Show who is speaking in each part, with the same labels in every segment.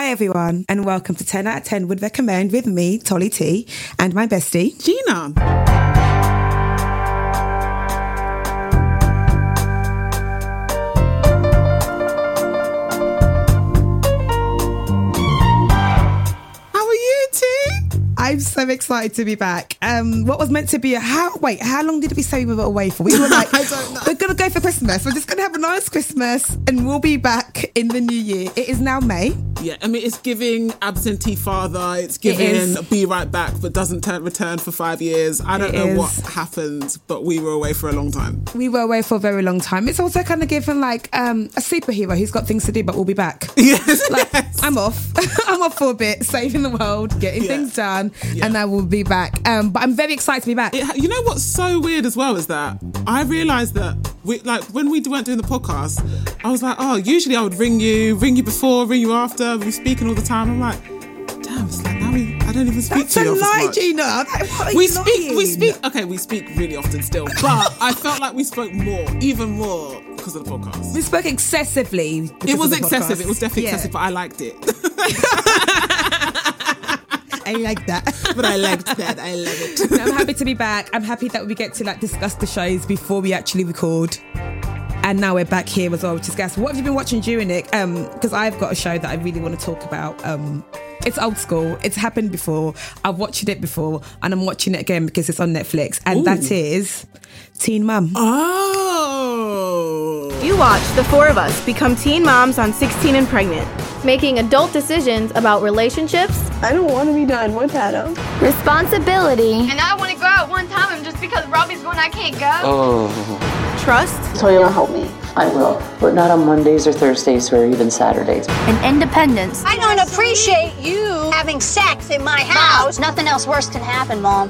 Speaker 1: Hi everyone, and welcome to 10 out of 10 Would Recommend with me, Tolly T, and my bestie,
Speaker 2: Gina.
Speaker 1: I'm so excited to be back. What was meant to be how long did we say we were away for? We were like, I don't know. We're going to go for Christmas. We're just going to have a nice Christmas and we'll be back in the new year. It is now May.
Speaker 2: Yeah, I mean, it's giving absentee father. It's giving be right back, but doesn't return for 5 years. I don't know what happened, but we were away for a long time.
Speaker 1: We were away for a very long time. It's also kind of giving like a superhero who's got things to do, but we'll be back.
Speaker 2: Yes.
Speaker 1: I'm off. I'm off for a bit, saving the world, getting things done, and I will be back. But I'm very excited to be back.
Speaker 2: You know what's so weird as well is that I realised that when we weren't doing the podcast, I was like, oh, usually I would ring you before, ring you after. We were speaking all the time. I'm like, damn, it's like now I don't even speak to you.
Speaker 1: That's a lie, Gina.
Speaker 2: We speak. Okay, we speak really often still, but I felt like we spoke even more because of the podcast.
Speaker 1: We spoke excessively.
Speaker 2: It was excessive. It was definitely excessive, but I liked it.
Speaker 1: I like that.
Speaker 2: But I liked that. I love it.
Speaker 1: I'm happy to be back. I'm happy that we get to discuss the shows before we actually record. And now we're back here as well, which is gas. What have you been watching during it? Because I've got a show that I really want to talk about. It's old school. It's happened before. I've watched it before, and I'm watching it again because it's on Netflix. And that is Teen Mum.
Speaker 2: Oh.
Speaker 3: You watch the four of us become teen moms on 16 and Pregnant, making adult decisions about relationships.
Speaker 4: I don't want to be done with Adam.
Speaker 5: Responsibility.
Speaker 6: And I want to go out one time, and just because Robbie's going, I can't go.
Speaker 5: Oh.
Speaker 3: Trust.
Speaker 4: So you'll help me?
Speaker 7: I will, but not on Mondays or Thursdays or even Saturdays.
Speaker 5: And independence.
Speaker 8: I don't appreciate you having sex in my house. Mom, nothing else worse can happen, Mom.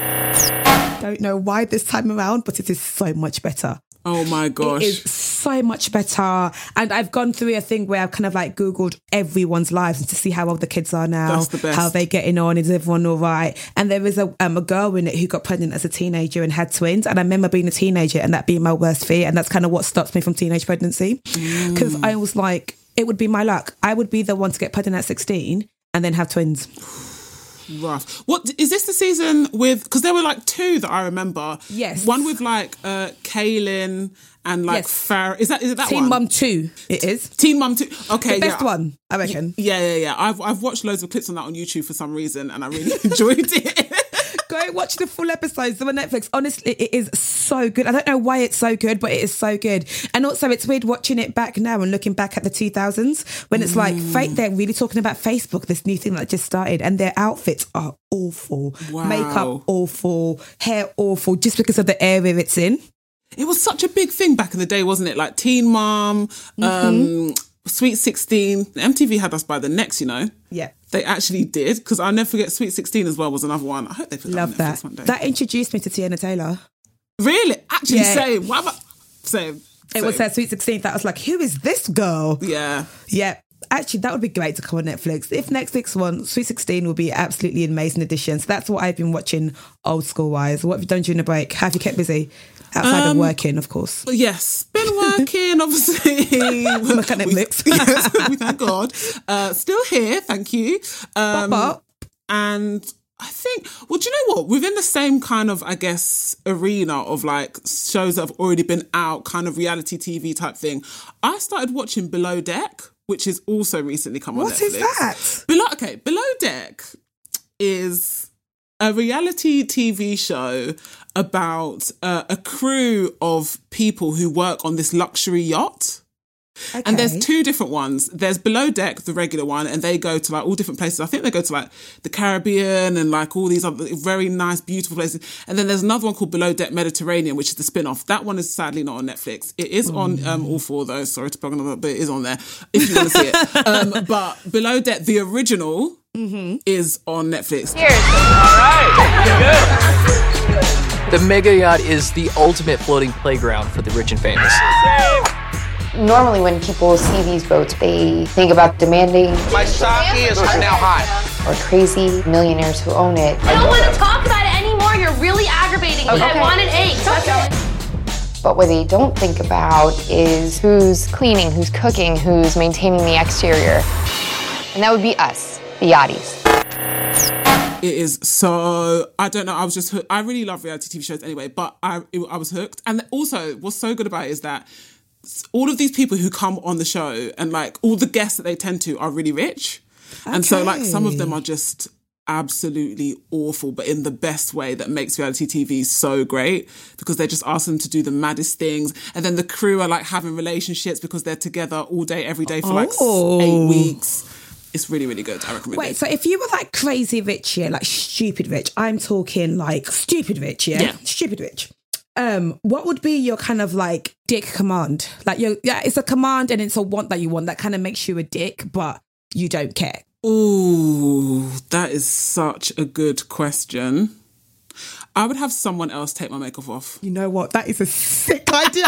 Speaker 1: Don't know why this time around, but it is so much better.
Speaker 2: Oh my gosh.
Speaker 1: It is so much better. And I've gone through a thing where I've kind of Googled everyone's lives and to see how old the kids are now.
Speaker 2: That's the best.
Speaker 1: How they're getting on. Is everyone all right? And there is a girl in it who got pregnant as a teenager and had twins. And I remember being a teenager and that being my worst fear. And that's kind of what stops me from teenage pregnancy. Because I was like, it would be my luck. I would be the one to get pregnant at 16 and then have twins.
Speaker 2: Rough. What is this the season with? Because there were two that I remember.
Speaker 1: Yes.
Speaker 2: One with Kaylin and Farrah. Is it that
Speaker 1: Teen
Speaker 2: one?
Speaker 1: Mum 2. It is
Speaker 2: Teen Mum 2. Okay,
Speaker 1: the best one, I reckon.
Speaker 2: Yeah. I've watched loads of clips on that on YouTube for some reason, and I really enjoyed it.
Speaker 1: Go watch the full episodes. They're on Netflix. Honestly, it is so good. I don't know why it's so good, but it is so good. And also, it's weird watching it back now and looking back at the 2000s when it's they're really talking about Facebook, this new thing that just started, and their outfits are awful.
Speaker 2: Wow.
Speaker 1: Makeup awful, hair awful, just because of the area it's in.
Speaker 2: It was such a big thing back in the day, wasn't it? Like Teen Mom, Sweet 16. MTV had us by the necks,
Speaker 1: Yeah.
Speaker 2: They actually did, because I'll never forget Sweet 16 as well was another one. I hope they put that on Netflix one day.
Speaker 1: That introduced me to Tiana Taylor.
Speaker 2: Really? Actually, same. Why am I... Same.
Speaker 1: It was her Sweet 16 that I was like, who is this girl?
Speaker 2: Yeah.
Speaker 1: Yeah. Actually, that would be great to come on Netflix. If Netflix wants, Sweet 16 will be absolutely amazing addition. So that's what I've been watching old school wise. What have you done during the break? How have you kept busy? Outside of working, of course.
Speaker 2: Yes, been working, obviously.
Speaker 1: Look at Netflix.
Speaker 2: Yes, we thank God. Still here, thank you. And I think, well, do you know what? Within the same kind of, I guess, arena of shows that have already been out, kind of reality TV type thing, I started watching Below Deck, which has also recently come on Netflix.
Speaker 1: What is that?
Speaker 2: Below Deck is a reality TV show about a crew of people who work on this luxury yacht. Okay. And there's two different ones. There's Below Deck, the regular one, and they go to all different places. I think they go to the Caribbean and all these other very nice, beautiful places. And then there's another one called Below Deck Mediterranean, which is the spin-off. That one is sadly not on Netflix. It is on all four of those. Sorry to plug on, but it is on there if you want to see it. But Below Deck, the original, is on Netflix.
Speaker 6: Cheers. All right.
Speaker 9: Good. The mega yacht is the ultimate floating playground for the rich and famous.
Speaker 10: Normally when people see these boats, they think about demanding.
Speaker 11: My sake is now hot.
Speaker 10: Or crazy millionaires who own it.
Speaker 6: I don't want to talk about it anymore. You're really aggravating me.
Speaker 10: Okay.
Speaker 6: I wanted eggs. Okay.
Speaker 10: But what they don't think about is who's cleaning, who's cooking, who's maintaining the exterior. And that would be us, the Yachties.
Speaker 2: It is so, I don't know, I was just hooked. I really love reality TV shows anyway, but I was hooked. And also, what's so good about it is that all of these people who come on the show and like all the guests that they tend to are really rich. Okay. And so like some of them are just absolutely awful, but in the best way that makes reality TV so great, because they just ask them to do the maddest things. And then the crew are like having relationships because they're together all day, every day for like 8 weeks. It's really, really good. I recommend it.
Speaker 1: Wait, so if you were like crazy rich, yeah, like stupid rich, I'm talking like stupid rich, yeah? Stupid rich. What would be your kind of like dick command? Like, it's a command and it's a want that you want that kind of makes you a dick, but you don't care.
Speaker 2: Ooh, that is such a good question. I would have someone else take my makeup off.
Speaker 1: You know what? That is a sick idea.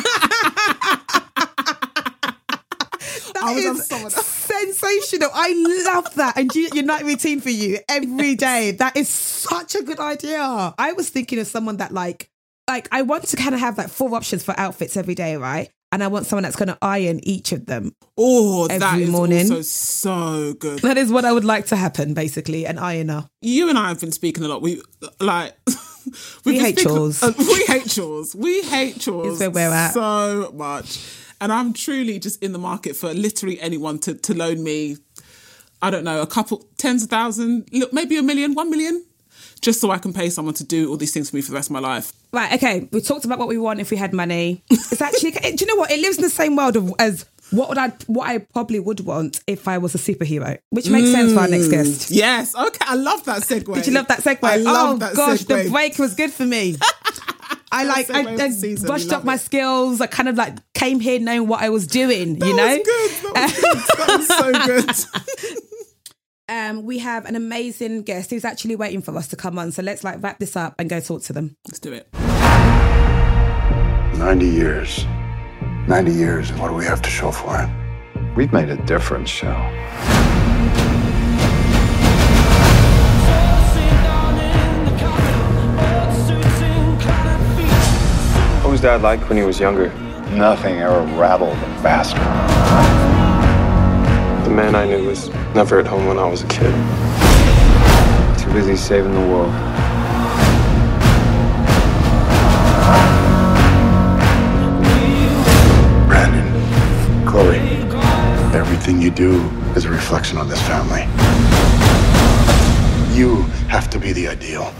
Speaker 1: That is sensational. I love that. And your night routine for you every day. That is such a good idea. I was thinking of someone that like I want to kind of have like 4 options for outfits every day, right? And I want someone that's going to iron each of them.
Speaker 2: Oh,
Speaker 1: every
Speaker 2: that is
Speaker 1: morning.
Speaker 2: Also so good.
Speaker 1: That is what I would like to happen, basically, an ironer.
Speaker 2: You and I have been speaking a lot. We
Speaker 1: hate chores.
Speaker 2: We hate chores. We hate chores.
Speaker 1: Is where we're at.
Speaker 2: So much. And I'm truly just in the market for literally anyone to loan me, I don't know, a couple, tens of thousands, maybe $1 million, 1 million, just so I can pay someone to do all these things for me for the rest of my life.
Speaker 1: Right, okay. We talked about what we want if we had money. It's actually, do you know what? It lives in the same world as what I probably would want if I was a superhero, which makes sense for our next guest.
Speaker 2: Yes. Okay. I love that segue.
Speaker 1: Did you love that segue?
Speaker 2: I love that
Speaker 1: gosh,
Speaker 2: segue.
Speaker 1: The break was good for me. I brushed up my skills. I kind of like came here knowing what I was doing, you know?
Speaker 2: That was so good.
Speaker 1: We have an amazing guest who's actually waiting for us to come on. So let's like wrap this up and go talk to them.
Speaker 2: Let's do it.
Speaker 12: 90 years. 90 years. What do we have to show for it?
Speaker 13: We've made a difference, Shell.
Speaker 14: What was Dad like when he was younger?
Speaker 13: Nothing ever rattled him faster.
Speaker 14: The man I knew was never at home when I was a kid. Too busy saving the world.
Speaker 12: Brandon, Chloe, everything you do is a reflection on this family. You have to be the ideal.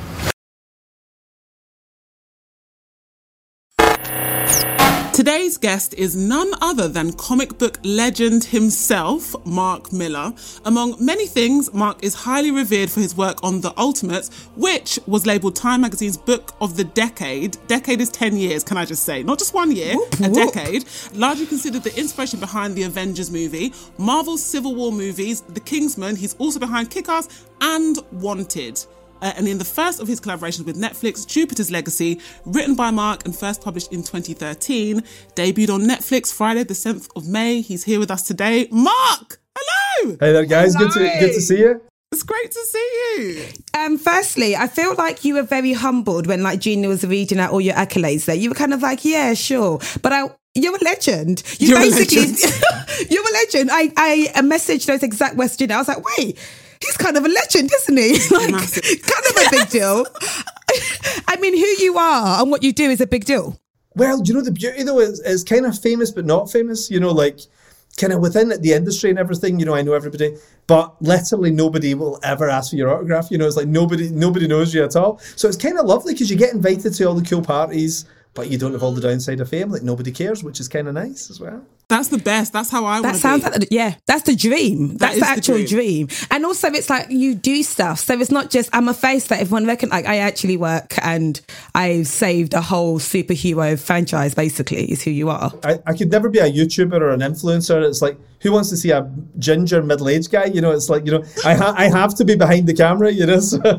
Speaker 2: Today's guest is none other than comic book legend himself, Mark Millar. Among many things, Mark is highly revered for his work on The Ultimates, which was labelled Time Magazine's Book of the Decade. Decade is 10 years, can I just say? Not just 1 year, a decade. Largely considered the inspiration behind the Avengers movie, Marvel's Civil War movies, The Kingsman. He's also behind Kick-Ass and Wanted. And in the first of his collaborations with Netflix, Jupiter's Legacy, written by Mark and first published in 2013, debuted on Netflix Friday the 7th of May. He's here with us today. Mark, hello!
Speaker 15: Hey there, guys. Good to see you.
Speaker 2: It's great to see you.
Speaker 1: Firstly, I feel like you were very humbled when like Gina was reading out all your accolades there. You were kind of like, yeah, sure. But you're a legend. You're a legend. You're a legend. I messaged those exact words to Gina. I was like, wait, he's kind of a legend, isn't he? Like, kind of a big deal. I mean, who you are and what you do is a big deal.
Speaker 15: Well, you know, the beauty though is kind of famous but not famous, you know, like kind of within the industry and everything, you know, I know everybody, but literally nobody will ever ask for your autograph. You know, it's like nobody knows you at all. So it's kind of lovely because you get invited to all the cool parties, but you don't have all the downside of fame. Like nobody cares, which is kind of nice as well.
Speaker 2: That's the best. That's how I want to be.
Speaker 1: That sounds like, yeah, that's the dream. That's the actual dream. And also it's like you do stuff. So it's not just, I'm a face that everyone reckon, like I actually work and I've saved a whole superhero franchise, basically, is who you are.
Speaker 15: I could never be a YouTuber or an influencer. It's like, who wants to see a ginger middle-aged guy? You know, it's like, you know, I have to be behind the camera, you know. So.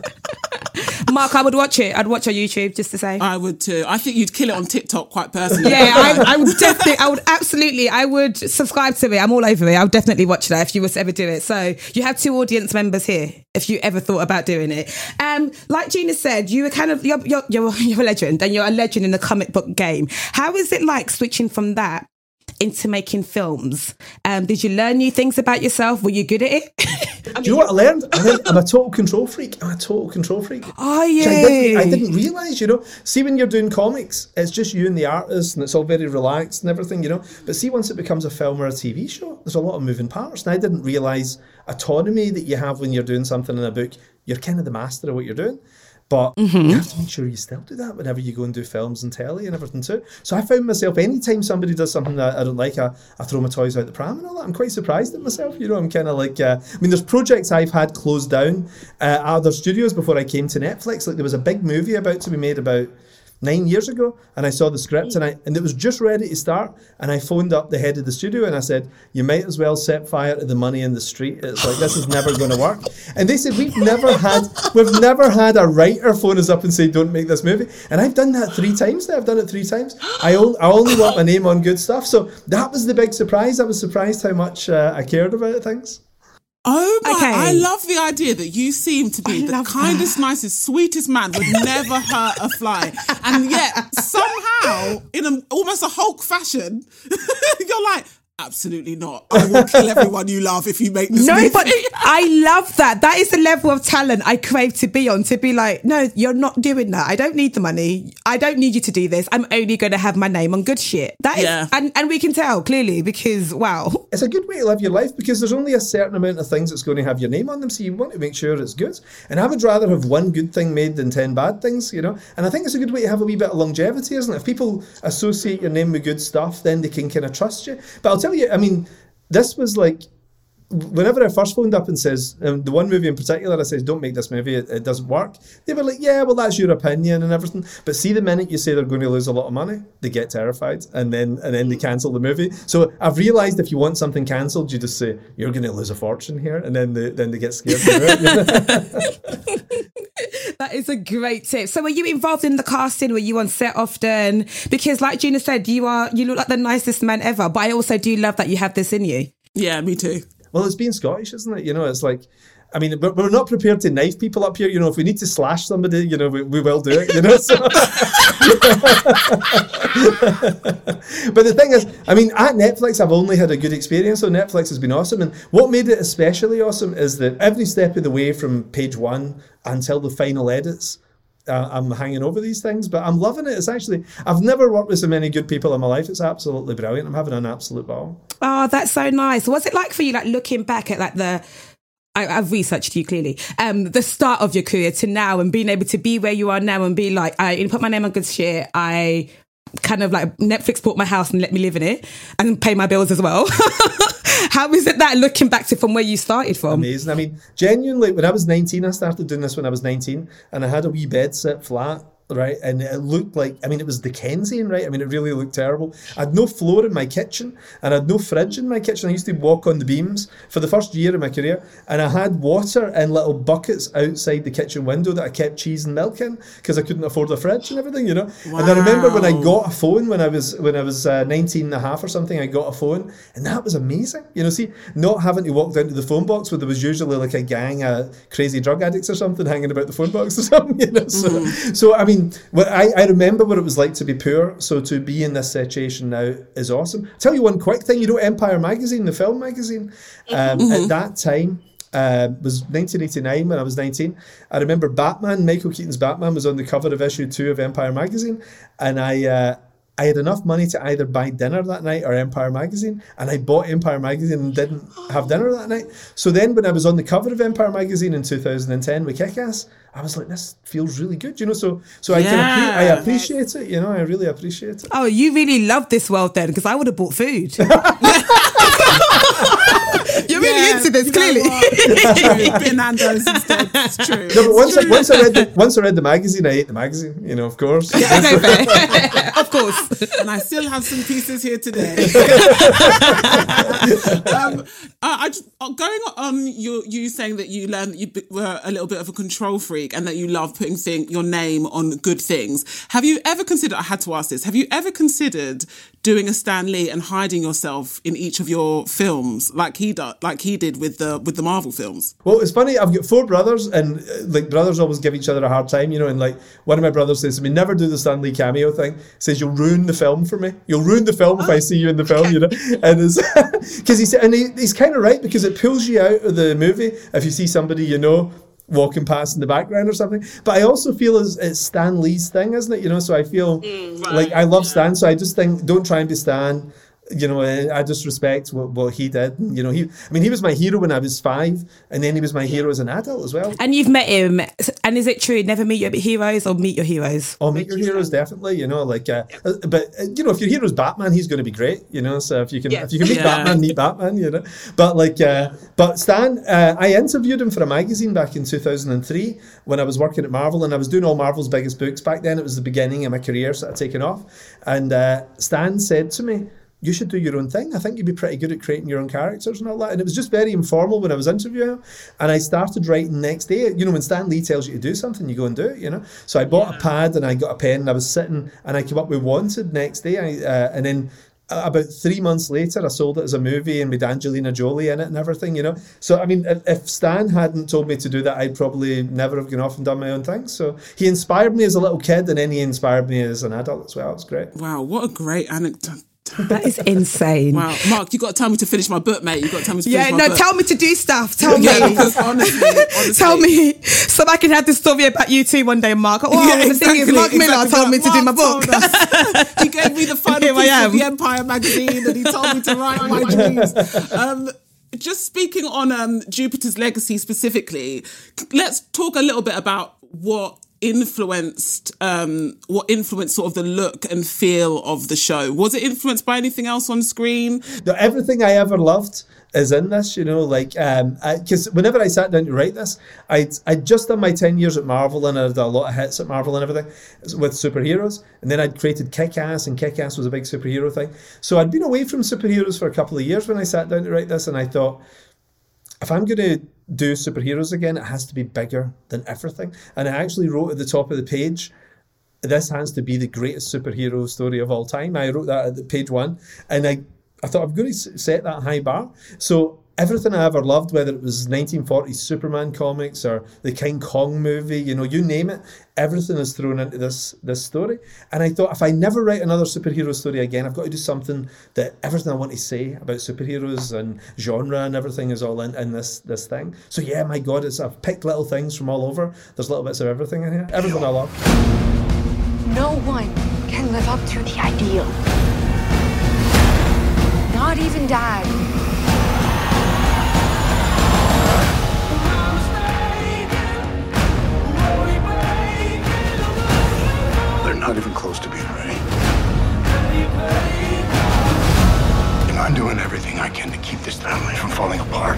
Speaker 1: Mark, I would watch it. I'd watch on YouTube, just to say.
Speaker 2: I would too. I think you'd kill it on TikTok quite personally.
Speaker 1: Yeah, I would subscribe to it. I'm all over it. I would definitely watch that if you were to ever do it. So you have 2 audience members here if you ever thought about doing it. Like Gina said, you were kind of, you're a legend and you're a legend in the comic book game. How is it like switching from that into making films? Did you learn new things about yourself? Were you good at it?
Speaker 15: Do you know what I learned? I'm a total control freak.
Speaker 1: Oh, yeah.
Speaker 15: I didn't realise, you know. See, when you're doing comics, it's just you and the artist, and it's all very relaxed and everything, you know. But see, once it becomes a film or a TV show, there's a lot of moving parts. And I didn't realise autonomy that you have when you're doing something in a book. You're kind of the master of what you're doing. But you have to make sure you still do that whenever you go and do films and telly and everything too. So I found myself, anytime somebody does something that I don't like, I throw my toys out the pram and all that. I'm quite surprised at myself. You know, I'm kind of like, I mean, there's projects I've had closed down at other studios before I came to Netflix. Like there was a big movie about to be made about 9 years ago, and I saw the script and it was just ready to start, and I phoned up the head of the studio and I said, you might as well set fire to the money in the street. It's like, this is never going to work. And they said, we've never had a writer phone us up and say, don't make this movie. And I've done that 3 times now. I've done it 3 times. I only want my name on good stuff. So that was the big surprise. I was surprised how much I cared about things.
Speaker 2: Oh my, okay. I love the idea that you seem to be the kindest, nicest, sweetest man, would never hurt a fly. And yet, somehow, in almost a Hulk fashion, you're like, absolutely not. I will kill everyone you love if you make this movie.
Speaker 1: No, but I love that. That is the level of talent I crave to be on, to be like, no, you're not doing that. I don't need the money. I don't need you to do this. I'm only going to have my name on good shit. That is, and we can tell clearly because, wow.
Speaker 15: It's a good way to live your life because there's only a certain amount of things that's going to have your name on them, so you want to make sure it's good. And I would rather have one good thing made than 10 bad things, you know. And I think it's a good way to have a wee bit of longevity, isn't it? If people associate your name with good stuff, then they can kind of trust you. But I'll tell you, I mean, this was like, whenever I first phoned up and says, the one movie in particular, I says, don't make this movie, it doesn't work. They were like, yeah, well, that's your opinion and everything. But see, the minute you say they're going to lose a lot of money, they get terrified and then they cancel the movie. So I've realised if you want something cancelled, you just say, you're going to lose a fortune here. And then they get scared.
Speaker 1: That is a great tip. So were you involved in the casting? Were you on set often? Because like Gina said, you look like the nicest man ever. But I also do love that you have this in you.
Speaker 2: Yeah, me too.
Speaker 15: Well, it's being Scottish, isn't it? You know, it's like, I mean, we're not prepared to knife people up here. You know, if we need to slash somebody, you know, we will do it, you know. So. But the thing is, I mean, at Netflix, I've only had a good experience. So Netflix has been awesome. And what made it especially awesome is that every step of the way from page 1 until the final edits, I'm hanging over these things, but I'm loving it. It's actually, I've never worked with so many good people in my life. It's absolutely brilliant. I'm having an absolute ball.
Speaker 1: Oh, that's so nice. What's it like for you, like looking back at like I've researched you clearly, the start of your career to now and being able to be where you are now and be like, I put my name on good shit. I kind of like Netflix bought my house and let me live in it and pay my bills as well. How is it that looking back to from where you started from?
Speaker 15: Amazing. I mean, genuinely, when I was 19, I started doing this when I was 19 and I had a wee bed set flat. Right, and it looked like, I mean, it was Dickensian, right? I mean, it really looked terrible. I had no floor in my kitchen and I had no fridge in my kitchen. I used to walk on the beams for the first year of my career, and I had water in little buckets outside the kitchen window that I kept cheese and milk in because I couldn't afford a fridge and everything, you know. Wow. And I remember when I got a phone when I was 19 and a half or something, I got a phone, and that was amazing. You know, see, not having to walk down to the phone box where there was usually like a gang of crazy drug addicts or something hanging about the phone box or something, you know. So I mean, I remember what it was like to be poor, so to be in this situation now is awesome. I'll tell you one quick thing, you know, Empire Magazine, the film magazine, at that time, was 1989 when I was 19. I remember Batman, Michael Keaton's Batman was on the cover of issue 2 of Empire Magazine, and I had enough money to either buy dinner that night or Empire Magazine, and I bought Empire Magazine and didn't have dinner that night. So then when I was on the cover of Empire Magazine in 2010 with Kick-Ass, I was like, this feels really good, you know, so I appreciate it, you know, I really appreciate it.
Speaker 1: Oh, you really love this world then, because I would have bought food. You're really into this, clearly.
Speaker 2: It's Nando's instead. It's true.
Speaker 15: No, but once I read the magazine, I ate the magazine, you know, of course.
Speaker 1: Yeah, okay, of course.
Speaker 2: And I still have some pieces here today. I just, going on you saying that you learned that you were a little bit of a control freak and that you love putting your name on good things. Have you ever considered, I had to ask this, have you ever considered doing a Stan Lee and hiding yourself in each of your films like he does? like he did with the Marvel films.
Speaker 15: Well, it's funny, I've got 4 brothers, and like brothers always give each other a hard time, you know, and like one of my brothers says to me, never do the Stan Lee cameo thing. He says, you'll ruin the film for me. You'll ruin the film if I see you in the film, you know. And it's because he's kind of right, because it pulls you out of the movie if you see somebody you know walking past in the background or something. But I also feel it's Stan Lee's thing, isn't it? You know, so I feel like I love Stan, so I just think don't try and be Stan. You know, I just respect what he did. You know, he was my hero when I was 5, and then he was my hero as an adult as well.
Speaker 1: And you've met him, and is it true, never meet your heroes or meet your heroes?
Speaker 15: Oh, meet your heroes, definitely, you know, like, but, you know, if your hero's Batman, he's going to be great, you know, so if you can meet Batman, meet Batman, you know. But, like, but Stan, I interviewed him for a magazine back in 2003 when I was working at Marvel, and I was doing all Marvel's biggest books back then. It was the beginning of my career, sort of taking off. And Stan said to me, you should do your own thing. I think you'd be pretty good at creating your own characters and all that. And it was just very informal when I was interviewing him. And I started writing next day. You know, when Stan Lee tells you to do something, you go and do it, you know. So I bought a pad and I got a pen and I was sitting and I came up with Wanted next day. And then about 3 months later, I sold it as a movie and with Angelina Jolie in it and everything, you know. So, I mean, if Stan hadn't told me to do that, I'd probably never have gone off and done my own thing. So he inspired me as a little kid, and then he inspired me as an adult as well. It's great.
Speaker 2: Wow, what a great anecdote.
Speaker 1: That is insane.
Speaker 2: Wow, Mark, you got to tell me to finish my book, mate. You got to tell me to finish my book.
Speaker 1: Tell me to do stuff. Tell me.
Speaker 2: Because honestly,
Speaker 1: tell me, so I can have this story about you too one day, Mark. The thing is, Mark Miller told me to do my book.
Speaker 2: He gave me the final piece of the Empire magazine, and he told me to write my dreams. Just speaking on Jupiter's Legacy specifically, let's talk a little bit about what influenced sort of the look and feel of the show. Was it influenced by anything else on screen?
Speaker 15: No, everything I ever loved is in this, you know, like, because whenever I sat down to write this, I'd just done my 10 years at Marvel, and I had a lot of hits at Marvel and everything with superheroes, and then I'd created Kick-Ass, and Kick-Ass was a big superhero thing. So I'd been away from superheroes for a couple of years when I sat down to write this, and I thought, if I'm going to do superheroes again, it has to be bigger than everything. And I actually wrote at the top of the page, this has to be the greatest superhero story of all time. I wrote that at page 1, and I thought I'm going to set that high bar. So everything I ever loved, whether it was 1940s Superman comics or the King Kong movie, you know, you name it, everything is thrown into this story. And I thought, if I never write another superhero story again, I've got to do something that everything I want to say about superheroes and genre and everything is all in this thing. So yeah, my God, I've picked little things from all over. There's little bits of everything in here. Everything I love.
Speaker 16: No one can live up to the ideal. Not even Dad.
Speaker 12: Not even close to being ready. And I'm doing everything I can to keep this family from falling apart.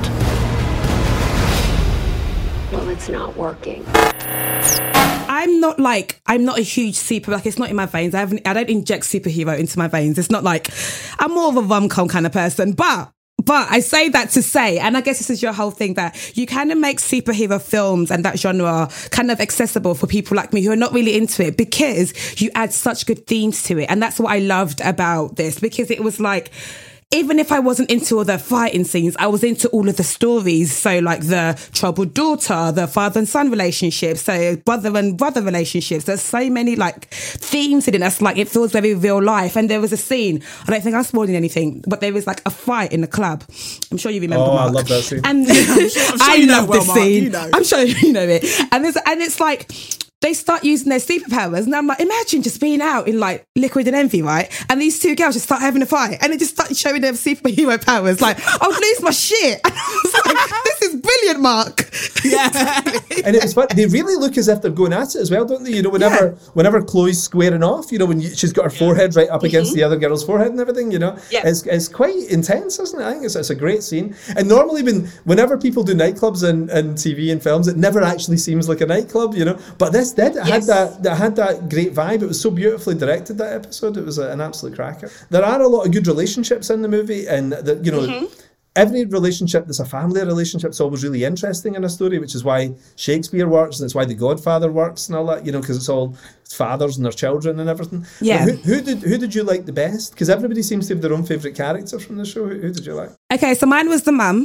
Speaker 16: Well, it's not working.
Speaker 1: I'm not a huge it's not in my veins. I don't inject superhero into my veins. It's not like, I'm more of a rom-com kind of person, but I say that to say, and I guess this is your whole thing, that you kind of make superhero films and that genre kind of accessible for people like me who are not really into it, because you add such good themes to it. And that's what I loved about this, because it was like, even if I wasn't into all the fighting scenes, I was into all of the stories. So like the troubled daughter, the father and son relationships, so brother and brother relationships. There's so many like themes in it. That's like, it feels very real life. And there was a scene, I don't think I'm spoiling anything, but there was like a fight in the club. I'm sure you remember, Mark.
Speaker 15: I love that scene.
Speaker 1: And
Speaker 2: I'm sure
Speaker 1: I
Speaker 2: you know
Speaker 1: love
Speaker 2: well,
Speaker 1: this
Speaker 2: Mark,
Speaker 1: scene.
Speaker 2: you know.
Speaker 1: I'm sure you know it. And it's like, they start using their superpowers, and I'm like, imagine just being out in like Liquid and Envy, right? And these two girls just start having a fight, and it just started showing their superhero powers. Like, I would lose my shit. And I was like, this is brilliant, Mark.
Speaker 2: Yeah.
Speaker 15: And it's fun. They really look as if they're going at it as well, don't they? You know, whenever Chloe's squaring off, you know, when she's got her forehead right up against the other girl's forehead and everything, you know, it's quite intense, isn't it? I think it's a great scene. And normally whenever people do nightclubs and TV and films, it never actually seems like a nightclub, you know. But this did. It had that great vibe. It was so beautifully directed, that episode. It was an absolute cracker. There are a lot of good relationships in the movie, and you know, every relationship that's a family relationship is always really interesting in a story, which is why Shakespeare works, and it's why The Godfather works and all that, you know, because it's all fathers and their children and everything.
Speaker 1: Yeah.
Speaker 15: Who did you like the best? Because everybody seems to have their own favourite character from the show. Who did you like?
Speaker 1: Okay, so mine was the mum.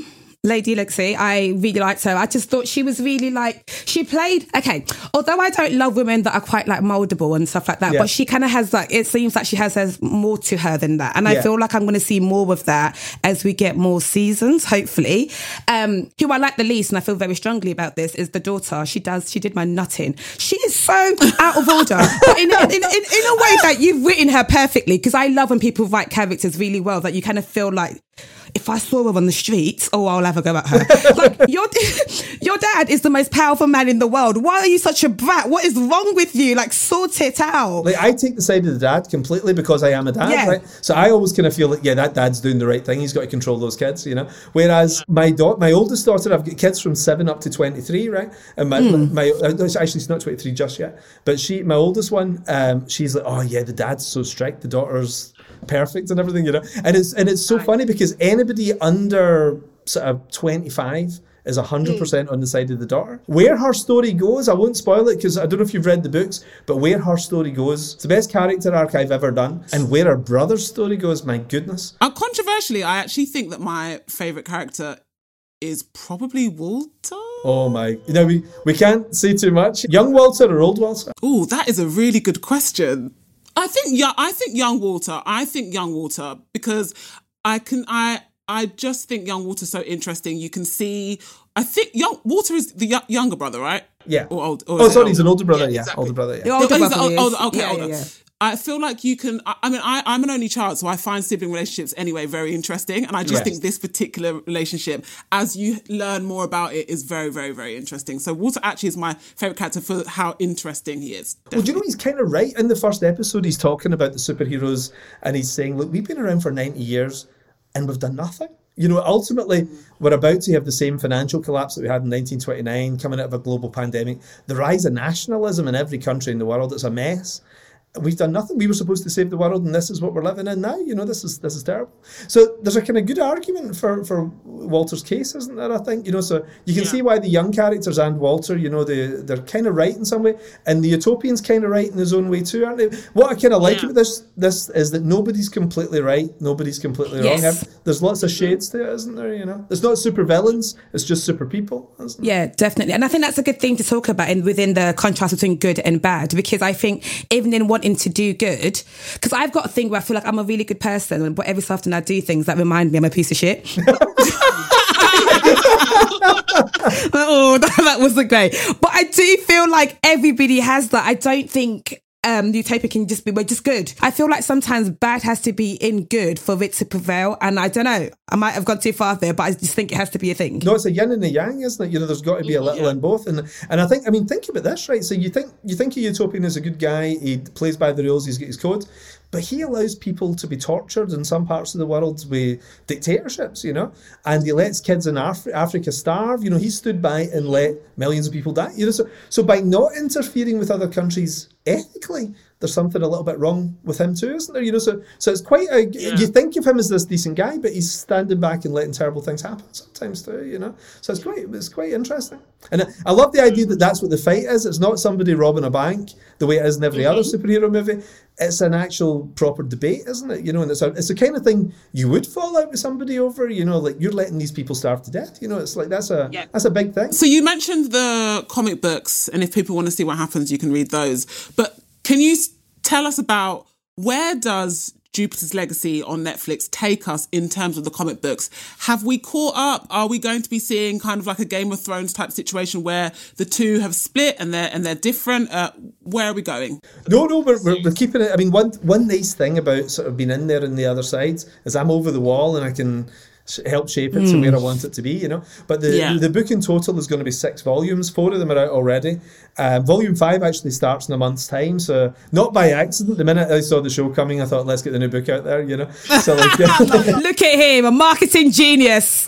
Speaker 1: Lady Lexi. I really liked her. I just thought she was really like, she played, okay, although I don't love women that are quite like moldable and stuff like that, but she kind of has like, it seems like she has more to her than that. And I feel like I'm going to see more of that as we get more seasons, hopefully. Who I like the least, and I feel very strongly about this, is the daughter. She did my nutting. She is so out of order, but in a way that you've written her perfectly, because I love when people write characters really well, that you kind of feel like, if I saw her on the streets, I'll have a go at her. Like, your dad is the most powerful man in the world. Why are you such a brat? What is wrong with you? Like, sort it out.
Speaker 15: Like, I take the side of the dad completely because I am a dad, right? So I always kind of feel like, that dad's doing the right thing. He's got to control those kids, you know? Whereas my oldest daughter, I've got kids from 7 up to 23, right? And my actually, she's not 23 just yet. But my oldest one, she's like, oh yeah, the dad's so strict. The daughter's perfect and everything, you know. And it's so funny because anybody under sort of 25 is 100% on the side of the daughter. Where her story goes, I won't spoil it because I don't know if you've read the books, but where her story goes, it's the best character arc I've ever done. And where her brother's story goes, my goodness.
Speaker 2: Controversially, I actually think that my favourite character is probably Walter.
Speaker 15: Oh my, we can't say too much. Young Walter or old Walter?
Speaker 2: Oh, that is a really good question. I think young Walter. I think young Walter because I just think young Walter's so interesting. You can see. I think young Walter is the younger brother, right?
Speaker 15: Yeah.
Speaker 2: Or old.
Speaker 15: He's an older brother. Yeah, exactly. Older brother. Yeah.
Speaker 2: Older. Yeah. I feel like you can. I mean, I'm an only child, so I find sibling relationships anyway very interesting, and I just think this particular relationship, as you learn more about it, is very, very, very interesting. So Walter actually is my favourite character for how interesting he is. Definitely.
Speaker 15: Well, do you know he's kind of right? In the first episode, he's talking about the superheroes, and he's saying, "Look, we've been around for 90 years, and we've done nothing." You know, ultimately, we're about to have the same financial collapse that we had in 1929, coming out of a global pandemic. The rise of nationalism in every country in the world, it's a mess. We've done nothing. We were supposed to save the world, and this is what we're living in now. You know, this is terrible. So there's a kind of good argument for Walter's case, isn't there? I think, you know, so you can see why the young characters and Walter, you know, they're kind of right in some way, and the Utopian's kind of right in his own way too, aren't they? What I kind of like about this is that nobody's completely right, nobody's completely wrong. There's lots of shades to it, isn't there? You know, it's not super villains, it's just super people, isn't it?
Speaker 1: Yeah, definitely. And I think that's a good thing to talk about within the contrast between good and bad, because I think even in wanting to do good, because I've got a thing where I feel like I'm a really good person, but every so often I do things that remind me I'm a piece of shit. That wasn't great. But I do feel like everybody has that. I don't think Utopia can just be, we're just good. I feel like sometimes bad has to be in good for it to prevail. And I don't know, I might have gone too far there, but I just think it has to be a thing.
Speaker 15: No, it's a yin and a yang, isn't it? You know, there's got to be a little in both. And I think about this, right? So you think a Utopian is a good guy, he plays by the rules, he's got his code, but he allows people to be tortured in some parts of the world with dictatorships, you know, and he lets kids in Africa starve. You know, he stood by and let millions of people die. You know, so by not interfering with other countries ethically, there's something a little bit wrong with him too, isn't there? You know, so it's quite you think of him as this decent guy, but he's standing back and letting terrible things happen sometimes too, you know. So it's quite interesting. And I love the idea that that's what the fight is. It's not somebody robbing a bank the way it is in every other superhero movie. It's an actual proper debate, isn't it? You know, and it's the kind of thing you would fall out with somebody over, you know, like you're letting these people starve to death. You know, it's like that's a big thing.
Speaker 2: So you mentioned the comic books, and if people want to see what happens, you can read those. But can you tell us about where does Jupiter's Legacy on Netflix take us in terms of the comic books? Have we caught up? Are we going to be seeing kind of like a Game of Thrones type situation where the two have split and they're different? Where are we going?
Speaker 15: No, we're keeping it. I mean, one nice thing about sort of being in there on the other side is I'm over the wall and I can help shape it to where I want it to be, you know. But the book in total is going to be 6 volumes. 4 of them are out already. Volume 5 actually starts in a month's time, so not by accident. The minute I saw the show coming, I thought, let's get the new book out there, you know. So like,
Speaker 1: look at him, a marketing genius.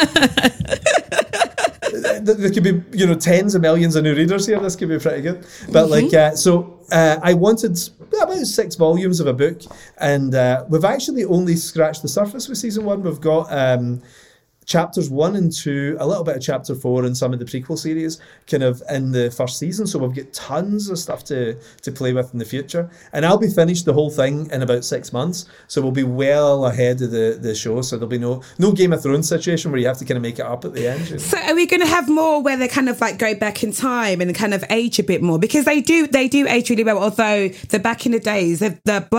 Speaker 15: There could be, you know, tens of millions of new readers here. This could be pretty good. But I wanted about 6 volumes of a book, and we've actually only scratched the surface with season 1. We've got chapters 1 and 2, a little bit of chapter 4 and some of the prequel series kind of in the first season. So we've got tons of stuff to play with in the future. And I'll be finished the whole thing in about 6 months. So we'll be well ahead of the show. So there'll be no Game of Thrones situation where you have to kind of make it up at the end. You know?
Speaker 1: So are we going to have more where they kind of like go back in time and kind of age a bit more? Because they do age really well, although back in the days, the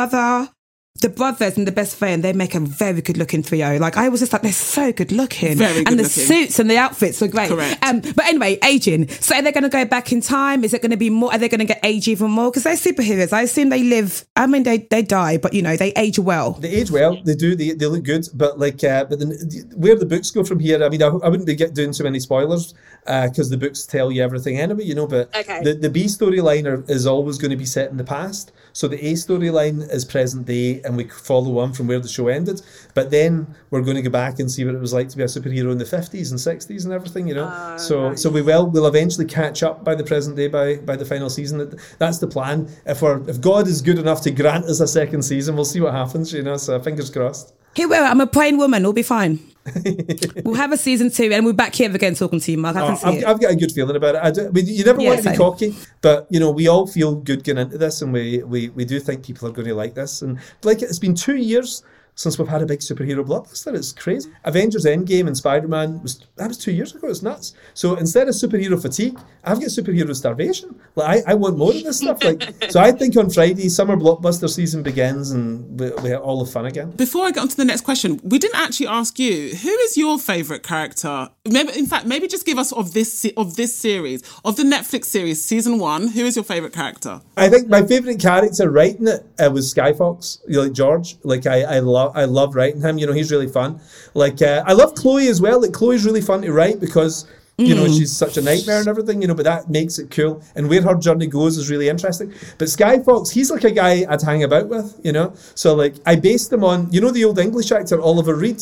Speaker 1: brothers and the best friend, they make a very good looking trio. Like I was just like, they're so good looking.
Speaker 2: Very good
Speaker 1: and the
Speaker 2: looking.
Speaker 1: suits and the outfits were great.
Speaker 2: Correct.
Speaker 1: But anyway, aging. So are they going to go back in time? Is it going to be more? Are they going to get age even more? Because they're superheroes. I assume they live. I mean, they die, but you know, they age well.
Speaker 15: They age well. They do. They look good. But like, but then where the books go from here, I mean, I wouldn't be doing too many spoilers because the books tell you everything anyway, you know. But the B storyline is always going to be set in the past. So the A storyline is present day, and we follow on from where the show ended. But then we're going to go back and see what it was like to be a superhero in the 50s and 60s and everything, you know. So we'll eventually catch up by the present day by the final season. That's the plan. If God is good enough to grant us a second season, we'll see what happens, you know. So fingers crossed.
Speaker 1: Here we are. I'm a praying woman. We'll be fine. We'll have a season 2 and we're back here again talking to you, Mark. I've
Speaker 15: got a good feeling about it. I mean, you never want to be cocky, but you know, we all feel good going into this, and we do think people are going to like this. And like, it's been 2 years since we've had a big superhero blockbuster. It's crazy. Avengers Endgame and Spider-Man was 2 years ago. It's nuts. So instead of superhero fatigue, I've got superhero starvation. Like I want more of this stuff. Like, so I think on Friday, summer blockbuster season begins, and we have all the fun again.
Speaker 2: Before I get on to the next question, we didn't actually ask you, who is your favourite character? Maybe just give us of this series, of the Netflix series, season 1. Who is your favourite character?
Speaker 15: I think my favourite character writing it was Skyfox. You know, like George. Like I love writing him. You know, he's really fun. Like I love Chloe as well. Like Chloe's really fun to write because you know, she's such a nightmare and everything, you know, but that makes it cool. And where her journey goes is really interesting. But Skyfox, he's like a guy I'd hang about with, you know. So like I based him on, you know, the old English actor Oliver Reed.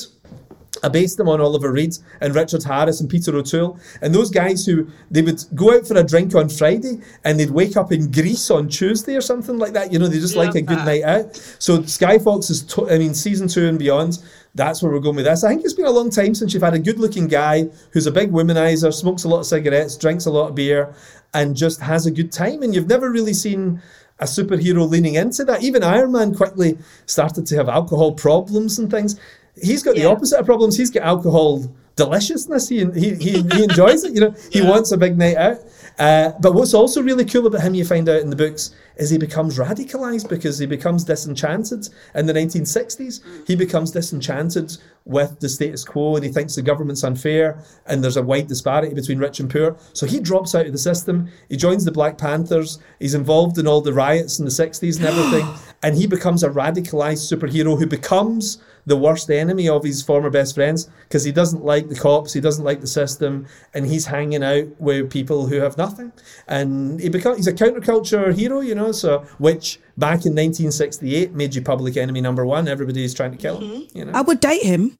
Speaker 15: I based them on Oliver Reed and Richard Harris and Peter O'Toole, and those guys who they would go out for a drink on Friday and they'd wake up in Greece on Tuesday or something like that. You know, they just like a good night out. So Skyfox is, season 2 and beyond. That's where we're going with this. I think it's been a long time since you've had a good-looking guy who's a big womanizer, smokes a lot of cigarettes, drinks a lot of beer, and just has a good time. And you've never really seen a superhero leaning into that. Even Iron Man quickly started to have alcohol problems and things. He's got the opposite of problems. He's got alcohol deliciousness. He enjoys it. You know, he wants a big night out. But what's also really cool about him, you find out in the books, is he becomes radicalized because he becomes disenchanted in the 1960s. He becomes disenchanted with the status quo and he thinks the government's unfair and there's a wide disparity between rich and poor. So he drops out of the system. He joins the Black Panthers. He's involved in all the riots in the 60s and everything. And he becomes a radicalized superhero who becomes the worst enemy of his former best friends because he doesn't like the cops, he doesn't like the system, and he's hanging out with people who have nothing. And he's a counterculture hero, you know, so which back in 1968 made you public enemy number 1. Everybody's trying to kill him. You know?
Speaker 1: I would date him.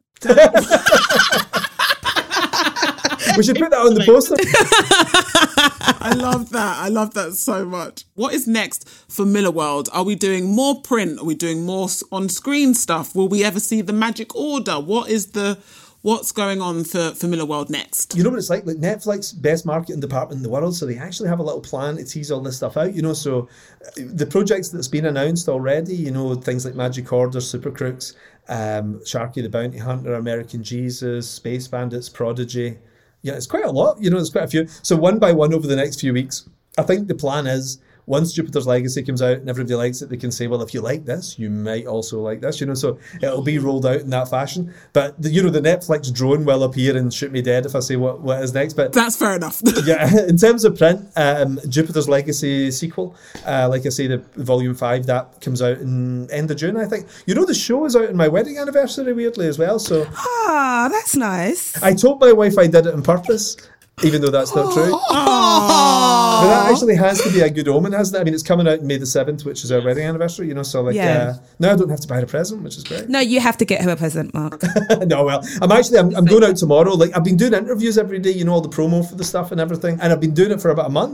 Speaker 15: We should put that on the poster.
Speaker 2: I love that. I love that so much. What is next for Millarworld? Are we doing more print? Are we doing more on-screen stuff? Will we ever see the Magic Order? What's going on for Millarworld next?
Speaker 15: You know what it's like Netflix, best marketing department in the world, so they actually have a little plan to tease all this stuff out, you know. So the projects that's been announced already, you know, things like Magic Order, Super Crooks, Sharky the Bounty Hunter, American Jesus, Space Bandits, Prodigy. Yeah, it's quite a lot, you know, there's quite a few. So one by one over the next few weeks, I think the plan is once Jupiter's Legacy comes out and everybody likes it, they can say, well, if you like this, you might also like this, you know, so it'll be rolled out in that fashion. But, the Netflix drone will appear and shoot me dead if I say what is next. But
Speaker 2: that's fair enough.
Speaker 15: Yeah, in terms of print, Jupiter's Legacy sequel, like I say, the Volume 5, that comes out in end of June, I think. You know, the show is out on my wedding anniversary, weirdly, as well, so...
Speaker 1: Ah, that's nice.
Speaker 15: I told my wife I did it on purpose, even though that's not true. But that actually has to be a good omen, hasn't it? I mean, it's coming out May the 7th, which is our wedding anniversary, you know, so now I don't have to buy her a present, which is great.
Speaker 1: No, you have to get her a present, Mark.
Speaker 15: No, well, I'm going out tomorrow. Like, I've been doing interviews every day, you know, all the promo for the stuff and everything, and I've been doing it for about a month.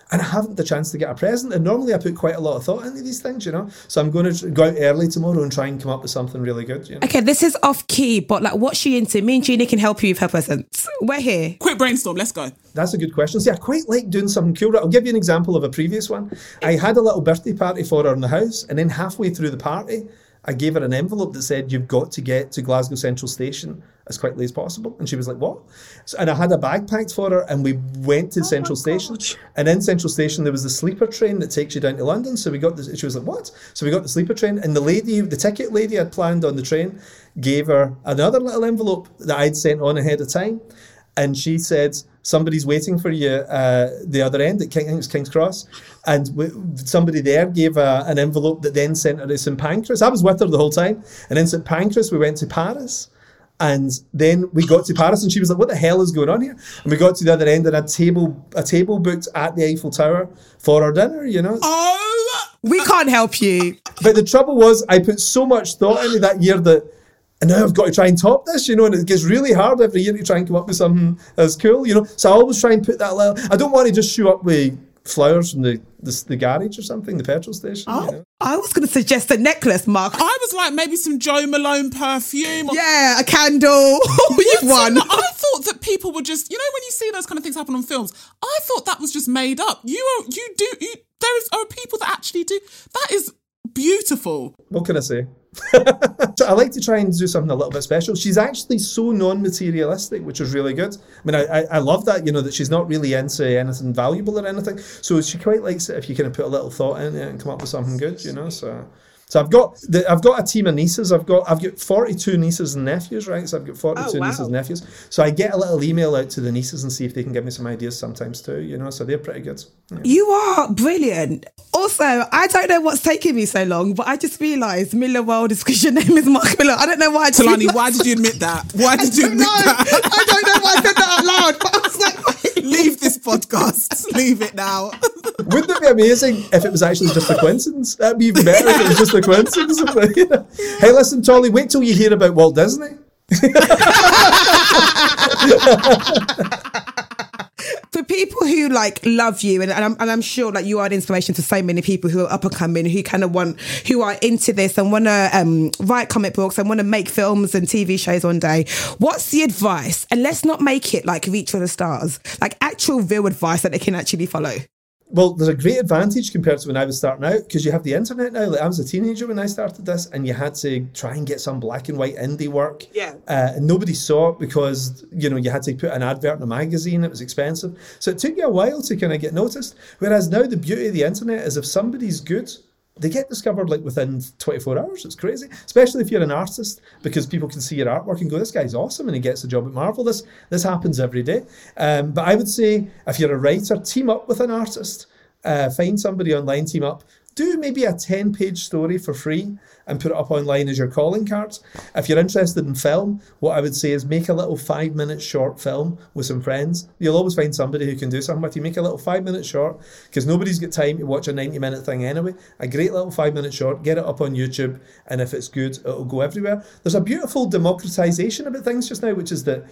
Speaker 15: and I haven't the chance to get a present. And normally I put quite a lot of thought into these things, you know. So I'm going to go out early tomorrow and try and come up with something really good. You know?
Speaker 1: Okay, this is off key, but like, what's she into? Me and Jeannie can help you with her presents. We're here.
Speaker 2: Quick brainstorm. Let's go.
Speaker 15: That's a good question. See, I quite like doing something cool. I'll give you an example of a previous one. I had a little birthday party for her in the house, and then halfway through the party, I gave her an envelope that said, "You've got to get to Glasgow Central Station as quickly as possible." And she was like, "What?" So, and I had a bag packed for her, and we went to Central Station. And in Central Station, there was the sleeper train that takes you down to London. So we got this, she was like, "What?" So we got the sleeper train, and the ticket lady I'd planned on the train gave her another little envelope that I'd sent on ahead of time. And she said, "Somebody's waiting for you the other end at King's Cross." And somebody there gave an envelope that then sent her to St Pancras. I was with her the whole time. And in St Pancras, we went to Paris. And then we got to Paris and she was like, "What the hell is going on here?" And we got to the other end and a table booked at the Eiffel Tower for our dinner, you know.
Speaker 2: Oh!
Speaker 1: We can't help you.
Speaker 15: But the trouble was, I put so much thought into that year that, and now I've got to try and top this, you know, and it gets really hard every year to try and come up with something that's cool, you know. So I always try and put that little, I don't want to just show up with flowers from the garage or something, the petrol station.
Speaker 1: Oh,
Speaker 15: you know?
Speaker 1: I was going to suggest a necklace, Mark.
Speaker 2: I was like, maybe some Jo Malone perfume.
Speaker 1: Yeah, a candle. You've won.
Speaker 2: I thought that people were just, you know, when you see those kind of things happen on films, I thought that was just made up. There are people that actually do. That is beautiful.
Speaker 15: What can I say? So I like to try and do something a little bit special. She's actually so non-materialistic, which is really good. I mean, I love that, you know, that she's not really into anything valuable or anything. So she quite likes it if you kind of put a little thought in it and come up with something good, you know. So I've got a team of nieces. I've got 42 nieces and nephews, right? So I've got 42 nieces and nephews. So I get a little email out to the nieces and see if they can give me some ideas sometimes too, you know. So they're pretty good. Yeah.
Speaker 1: You are brilliant. Also, I don't know what's taking me so long, but I just realised Miller World is because your name is Mark Miller. I don't know why.
Speaker 2: Talani, why did you admit that? Why did you admit that?
Speaker 1: I don't know why I said that out loud, but I was like,
Speaker 2: leave this podcast. Leave it now.
Speaker 15: Wouldn't it be amazing if it was actually just a coincidence? That'd be even better if it was just a coincidence. Hey, listen, Tolly, wait till you hear about Walt Disney.
Speaker 1: For people who like love you, and I'm sure like you are an inspiration to so many people who are up and coming, who are into this and want to write comic books and want to make films and TV shows one day. What's the advice? And let's not make it like Reach for the Stars, like actual real advice that they can actually follow.
Speaker 15: Well, there's a great advantage compared to when I was starting out because you have the internet now. Like, I was a teenager when I started this, and you had to try and get some black and white indie work.
Speaker 1: Yeah.
Speaker 15: And nobody saw it because, you know, you had to put an advert in a magazine. It was expensive. So it took you a while to kind of get noticed. Whereas now the beauty of the internet is if somebody's good, they get discovered like within 24 hours. It's crazy, especially if you're an artist, because people can see your artwork and go, "This guy's awesome," and he gets a job at Marvel. This happens every day. But I would say if you're a writer, team up with an artist. Find somebody online, team up. Do maybe a 10-page story for free and put it up online as your calling cards. If you're interested in film, what I would say is make a little 5-minute short film with some friends. You'll always find somebody who can do something with you. Make a little 5-minute short because nobody's got time to watch a 90-minute thing anyway. A great little 5-minute short, get it up on YouTube, and if it's good, it'll go everywhere. There's a beautiful democratization about things just now, which is that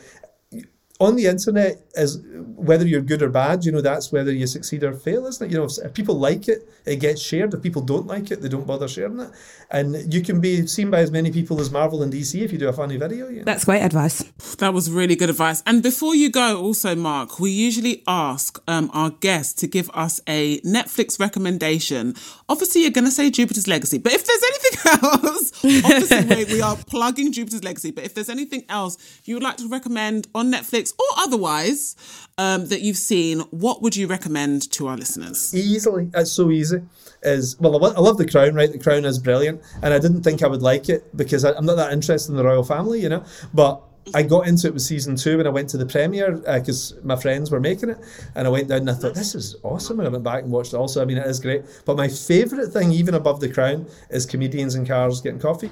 Speaker 15: on the internet, is whether you're good or bad, you know, that's whether you succeed or fail, isn't it? You know, if people like it, it gets shared. If people don't like it, they don't bother sharing it. And you can be seen by as many people as Marvel and DC if you do a funny video. You know?
Speaker 1: That's great advice.
Speaker 2: That was really good advice. And before you go, also, Mark, we usually ask our guests to give us a Netflix recommendation. Obviously, you're going to say Jupiter's Legacy. But if there's anything else, obviously we are plugging Jupiter's Legacy. But if there's anything else you would like to recommend on Netflix or otherwise that you've seen, what would you recommend to our listeners?
Speaker 15: Easily. It's so easy. I love The Crown, right? The Crown is brilliant. And I didn't think I would like it because I'm not that interested in the royal family, you know. But I got into it with season 2 when I went to the premiere because my friends were making it. And I went down and I thought, this is awesome. And I went back and watched it also. I mean, it is great. But my favourite thing, even above The Crown, is comedians in cars getting coffee.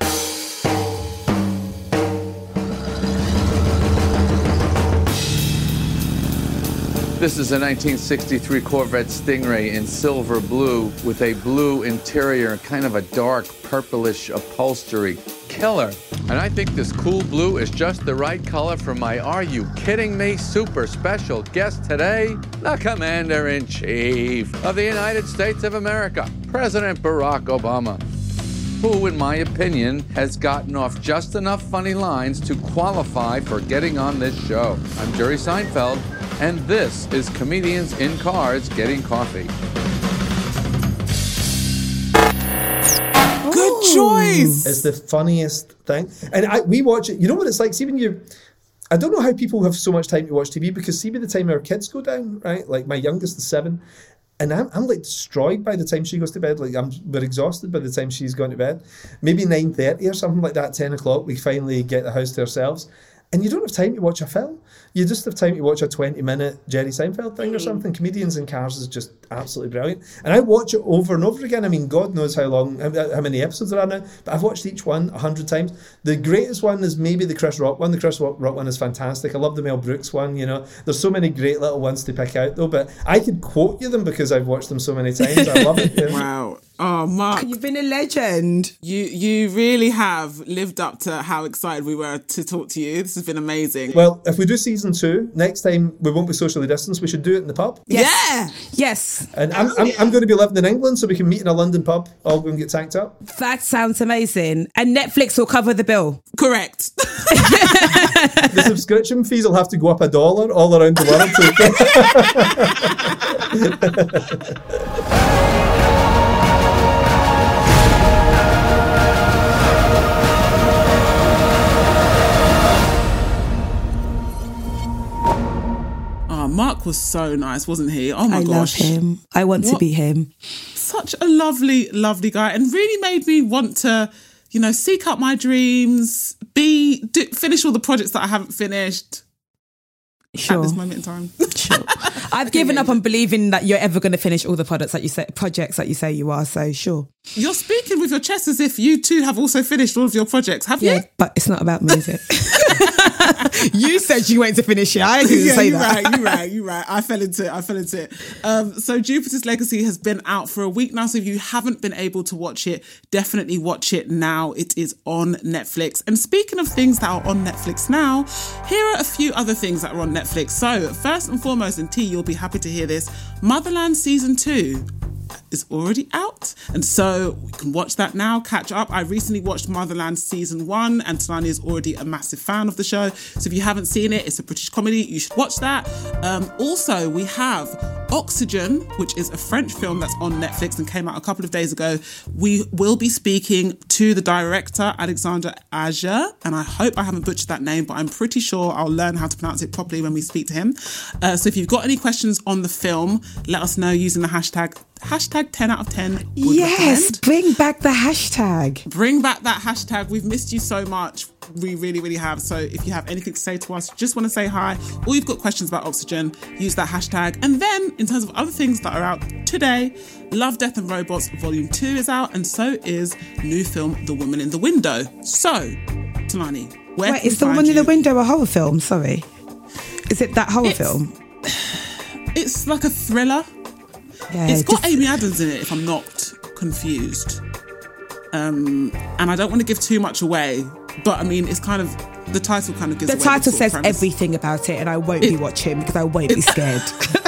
Speaker 17: This is a 1963 Corvette Stingray in silver blue with a blue interior and kind of a dark purplish upholstery. Killer. And I think this cool blue is just the right color for my Are You Kidding Me super special guest today, the Commander-in-Chief of the United States of America, President Barack Obama, who, in my opinion, has gotten off just enough funny lines to qualify for getting on this show. I'm Jerry Seinfeld, and this is Comedians in Cars Getting Coffee.
Speaker 2: Good choice.
Speaker 15: It's the funniest thing. And we watch it. You know what it's like? See, when you... I don't know how people have so much time to watch TV, because see, by the time our kids go down, right? Like my youngest is 7, and I'm like destroyed by the time she goes to bed. Like we're exhausted by the time she's gone to bed. Maybe 9:30 or something like that, 10 o'clock, we finally get the house to ourselves. And you don't have time to watch a film. You just have time to watch a 20-minute Jerry Seinfeld thing or something. Comedians in Cars is just absolutely brilliant. And I watch it over and over again. I mean, God knows how many episodes there are now, but I've watched each one 100 times. The greatest one is maybe the Chris Rock one. The Chris Rock one is fantastic. I love the Mel Brooks one, you know. There's so many great little ones to pick out, though, but I could quote you them because I've watched them so many times. I love it. Yeah.
Speaker 2: Wow. Oh, Mark.
Speaker 1: You've been a legend.
Speaker 2: You really have lived up to how excited we were to talk to you. This has been amazing.
Speaker 15: Well, if we do season 2, next time we won't be socially distanced. We should do it in the pub.
Speaker 1: Yes.
Speaker 2: Yeah.
Speaker 1: Yes.
Speaker 15: And I'm going to be living in England, so we can meet in a London pub. All go and get tanked up.
Speaker 1: That sounds amazing. And Netflix will cover the bill.
Speaker 2: Correct.
Speaker 15: The subscription fees will have to go up $1 all around the world.
Speaker 2: Mark was so nice, wasn't he? Oh my gosh.
Speaker 1: I love him. I want to be him.
Speaker 2: Such a lovely, lovely guy, and really made me want to, you know, seek out my dreams, finish all the projects that I haven't finished.
Speaker 1: Sure.
Speaker 2: At this moment in time.
Speaker 1: Sure. I've given up on believing that you're ever going to finish all the projects that you say you are, so sure.
Speaker 2: You're speaking with your chest as if you too have also finished all of your projects, have you?
Speaker 1: Yeah, but it's not about music. You said you went to finish it. I didn't say that.
Speaker 2: You're right. I fell into it. So Jupiter's Legacy has been out for a week now, so if you haven't been able to watch it, definitely watch it now. It is on Netflix. And speaking of things that are on Netflix now, here are a few other things that are on Netflix. So first and foremost, and T, you'll be happy to hear this, Motherland Season 2 is already out, and so we can watch that now, catch up. I recently watched Motherland Season 1, and Talani is already a massive fan of the show, so if you haven't seen it, it's a British comedy, you should watch that. Also, we have Oxygen, which is a French film that's on Netflix and came out a couple of days ago. We will be speaking to the director, Alexandre Aja, and I hope I haven't butchered that name, but I'm pretty sure I'll learn how to pronounce it properly when we speak to him. So if you've got any questions on the film, let us know using the hashtag 10 out of 10.
Speaker 1: Yes, bring back the hashtag.
Speaker 2: Bring back that hashtag. We've missed you so much. We really, really have. So if you have anything to say to us, just want to say hi, or you've got questions about Oxygen, use that hashtag. And then in terms of other things that are out today, Love, Death and Robots Volume 2 is out, and so is new film The Woman in the Window. So, Talani, where
Speaker 1: is The Woman in the Window a horror film? Sorry. Is it that horror film?
Speaker 2: It's like a thriller.
Speaker 1: Yeah,
Speaker 2: it's got Amy Adams in it, if I'm not confused. And I don't want to give too much away, but I mean, it's kind of, the title kind of gives away the
Speaker 1: title says
Speaker 2: premise.
Speaker 1: Everything about it, and I won't be watching because I won't be scared.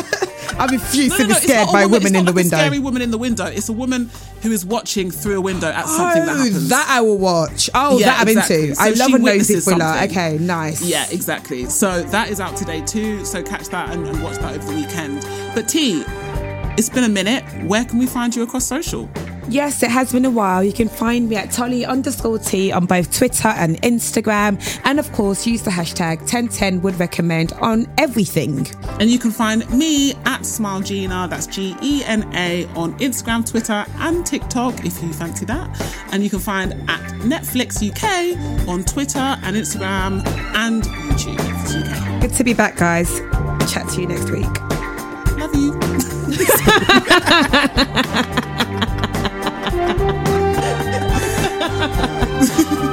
Speaker 1: I refuse to be scared by women in the window.
Speaker 2: It's not a scary woman in the window. It's a woman who is watching through a window at something that happens.
Speaker 1: That I will watch. That I'm into. So I love a nosy thriller. Okay, nice.
Speaker 2: Yeah, exactly. So that is out today too. So catch that and watch that over the weekend. But T, it's been a minute. Where can we find you across social?
Speaker 1: Yes, it has been a while. You can find me at Tolly_T on both Twitter and Instagram. And of course, use the hashtag 1010 would recommend on everything.
Speaker 2: And you can find me at SmileGina, that's GENA, on Instagram, Twitter and TikTok if you fancy that. And you can find at Netflix UK on Twitter and Instagram and YouTube. UK.
Speaker 1: Good to be back, guys. Chat to you next week.
Speaker 2: Love you. Ha ha ha ha.